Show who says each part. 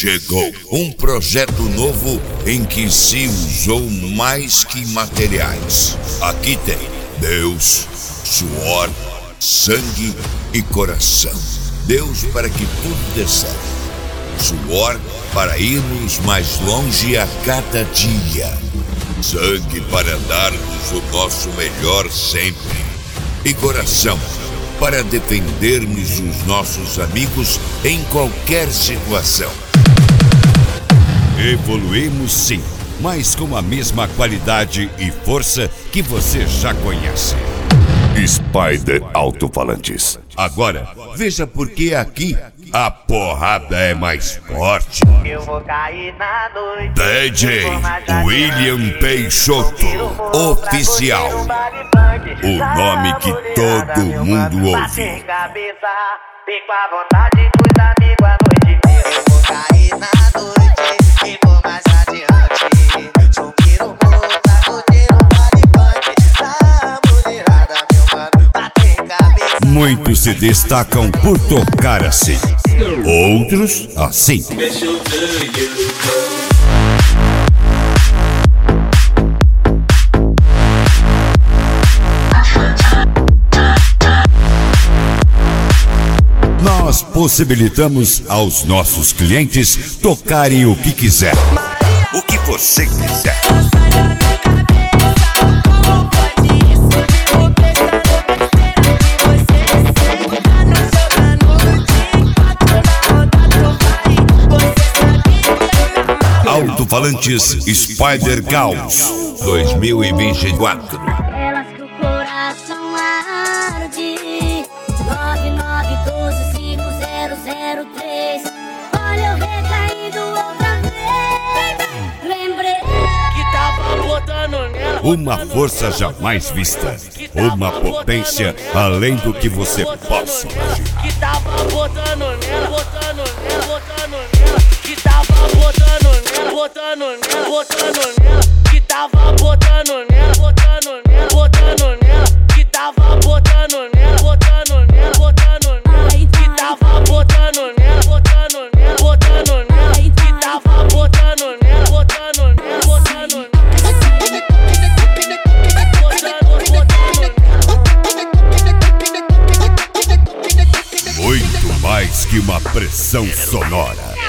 Speaker 1: chegou. Um projeto novo em que se usou mais que materiais. Aqui tem Deus, suor, sangue e coração. Deus para que tudo dê certo. Suor para irmos mais longe a cada dia. Sangue para darmos o nosso melhor sempre. E coração para defendermos os nossos amigos em qualquer situação.
Speaker 2: Evoluímos sim, mas com a mesma qualidade e força que você já conhece.
Speaker 3: Spider Alto-Falantes.
Speaker 1: Agora, veja por que aqui a porrada é mais forte.
Speaker 4: Eu vou cair na noite.
Speaker 1: DJ William Peixoto, oficial. O nome que todo mundo ouve.
Speaker 4: Tem cabeça, tem com a vontade dos amigos à noite. Eu vou cair na noite e vou mais adiante. Subir o morro, sacudir o baile funk. Da mulherada, meu mano, bater cabeça.
Speaker 2: Muitos se destacam por tocar assim, outros assim. Nós possibilitamos aos nossos clientes tocarem o que quiser, o que você quiser. Alto-falantes Spider Gauss 2024.
Speaker 5: Elas que o coração arde. 99125003. Olha eu recaindo outra vez. Lembrei
Speaker 4: Que tava botando nela.
Speaker 2: Uma força jamais vista, uma potência além do que você possa imaginar.
Speaker 4: Que tava botando nela, botando nela, botando nela. Que tava botando nela, botando nela, botando nela. Que tava botando nela, botando nela, botando nela. Que tava botando nela, botando nela, botando nela. Que tava botando nela, botando nela, botando nela. Que tava botando nela, botando nela, botando nela.
Speaker 2: Muito mais que uma pressão sonora.